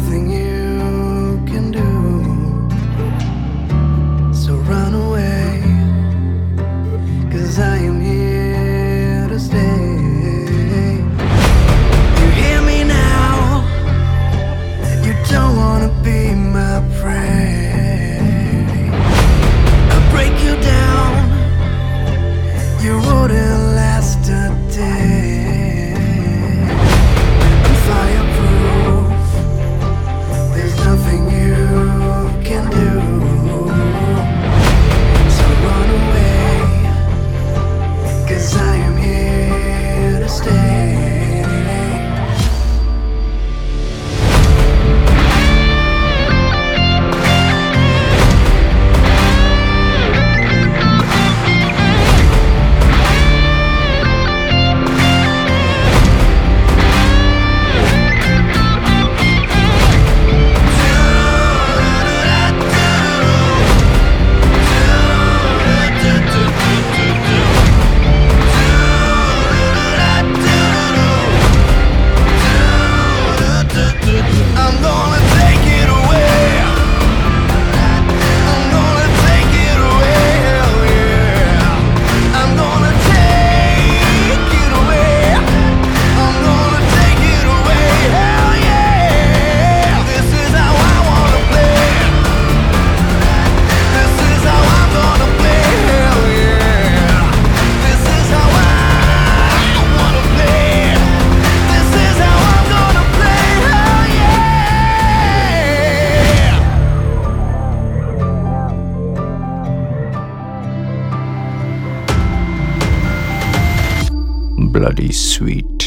nothing you can do. So run away, 'cause I am here to stay. You hear me now? You don't wanna be my prey. I'll break you down. You wouldn't last a day. I'm fireproof. There's nothing you can do. So run away, 'cause I am here to stay. I'm gonna take it away. I'm gonna take it away, hell yeah. I'm gonna take it away. I'm gonna take it away, hell yeah. This is how I wanna play. This is how I'm gonna play, hell yeah. This is how I wanna play. This is how I'm gonna play, hell yeah. Bloody sweet